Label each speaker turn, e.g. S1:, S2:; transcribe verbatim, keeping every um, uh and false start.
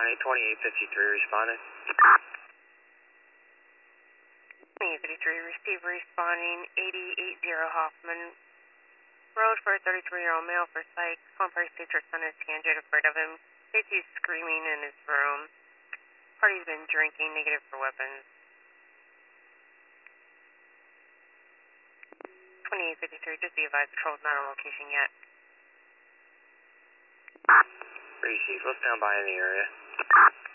S1: County, twenty-eight fifty-three responded.
S2: twenty-eight fifty-three, receive responding eighty eighty Hoffman Road for a thirty-three-year-old male for psych. Complex teacher son is tangent, afraid of him. Stacy's screaming in his room. Party's been drinking, negative for weapons. twenty-eight fifty-three, just be advised, patrol's not on location yet.
S1: Receive, we'll stand by in the area.